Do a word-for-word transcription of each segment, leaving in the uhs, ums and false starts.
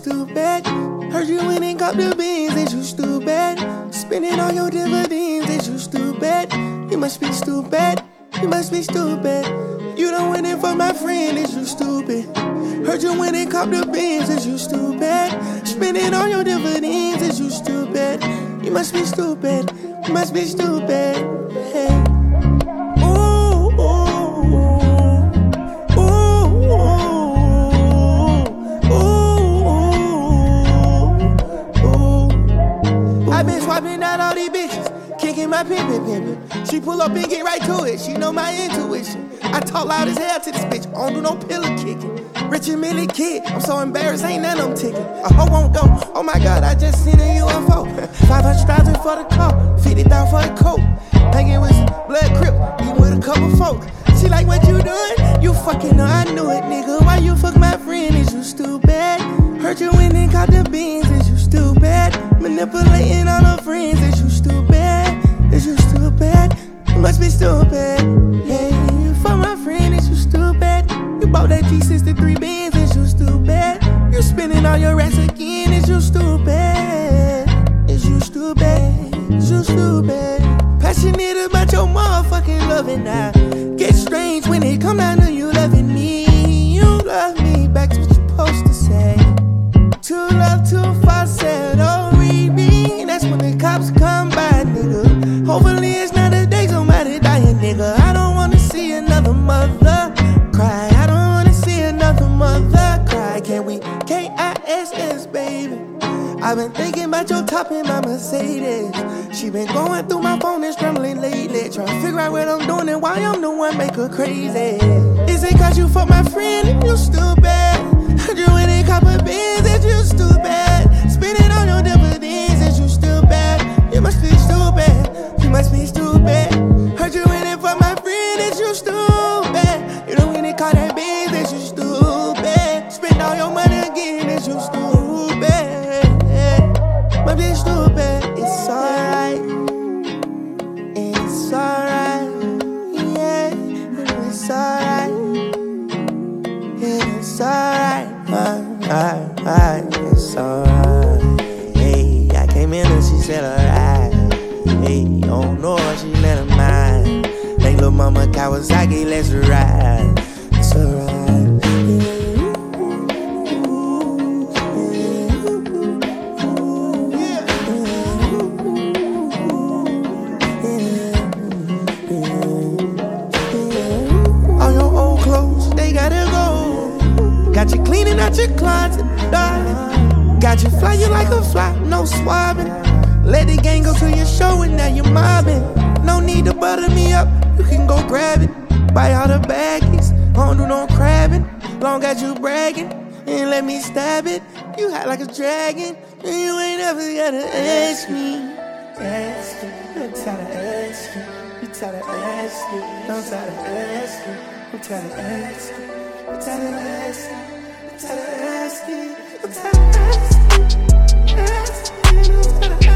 stupid. Heard you went and got the beans, is you stupid? Spending all your dividends, is you stupid? You must be stupid, you must be stupid. You done went in for my friend, is you stupid? Heard you went and caught the beans, is you stupid? Spending all your dividends, is you stupid? You must be stupid, you must be stupid. Hey. Ooh, ooh, ooh, ooh, ooh. I been swapping out all these bitches, kicking my pimpin' pimpin'. She pull up and get right to it, she know my intuition. I talk loud as hell to this bitch, I don't do no pillow kicking. Rich and Millie kid, I'm so embarrassed, ain't none of them ticking. A hoe won't go, oh my god, I just seen a U F O. five hundred thousand for the car, fifty thousand for the coat. Hanging with some blood crip, eating with a couple folk. She like, what you doing? You fucking know I knew it, nigga. Why you fuck my friend? Is you stupid? Heard you went and caught the beans, is you stupid? Manipulating all her friends, is you stupid? Is you stupid? You must be stupid. Yeah, for my friend, is you stupid? You bought that G sixty-three Benz, is you stupid? You spending all your racks again, is you stupid? Is you stupid? Is you stupid? Passionate about your motherfucking loving now. Get strange when it come down to you loving me. You love me, back to what you supposed to say. Too love, too far, said, don't read me. That's when the cops come by, nigga. Hopefully it's not a day somebody dying, nigga. I don't wanna see another mother cry. I don't wanna see another mother cry. Can we K I S S, baby? I've been thinking about your top in my Mercedes. She been going through my phone and scrambling lately, trying to figure out what I'm doing and why I'm the one make her crazy. Is it cause you fuck my friend and you stupid? Heard you in a couple beans and you stupid? Spending on your dividends and you stupid? You must be stupid, you must be stupid. Heard you in it for my friend and you stupid? You don't really call that beans and you stupid? Spend all your money again and you stupid? Must be stupid, it's alright. It's alright, yeah, it's alright. It's alright, alright, alright, it's alright. Hey, I came in and she said alright. Hey, you don't know her, she let her mind. Hey, little mama Kawasaki, let's ride. It's alright. Got you cleaning out your closet, dog. Got you flying like a fly, no swabbing. Let the gang go to your show and now you're mobbing. No need to butter me up, you can go grab it. Buy all the baggies, don't do no crabbing. Long as you bragging, and let me stab it. You hot like a dragon, and you ain't ever gotta ask me. Ask me, I'm tired of asking. You tired of asking, I'm tired of asking. I'm tired of asking. I'm tired of asking, I'm tired of asking, I'm tired of asking, asking,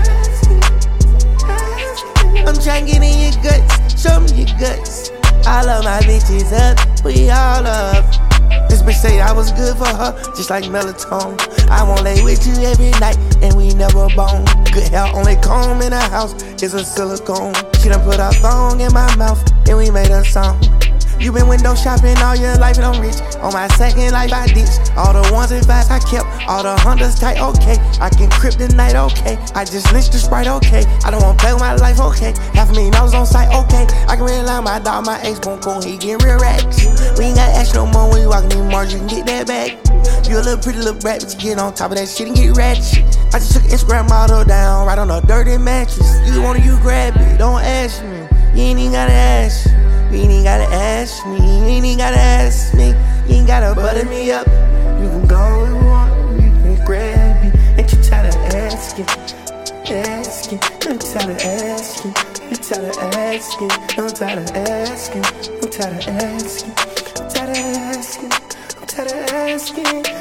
I'm tired of asking. I'm trying to get in your guts, show me your guts. All of my bitches up, we all up. This bitch say I was good for her, just like melatonin. I won't lay with you every night, and we never bone. Good hair, only comb in the house is a silicone. She done put her thong in my mouth, and we made a song. You been window shopping all your life and I'm rich. On my second life I ditched all the ones and fives I kept, all the Hondas tight, okay. I can kryptonite, okay. I just lynched the Sprite, okay. I don't wanna play with my life, okay. Half a million dollars on site, okay. I can really line my dog, my ex boom boom, he get real racks. We ain't got ash no more when you walking in Mars, you can get that back. You a little pretty little brat, but you get on top of that shit and get ratchet. I just took an Instagram model down, right on a dirty mattress. You want it, you grab it, don't ask me. You ain't even gotta ask me. You ain't even gotta ask me, you ain't even gotta ask me. You ain't gotta butter me up. You can go where you want, you can grab me. Ain't you tired of asking, asking? I'm tired of asking, I'm tired of asking. I'm tired of asking, I'm tired of asking. I'm tired of asking, I'm tired of asking.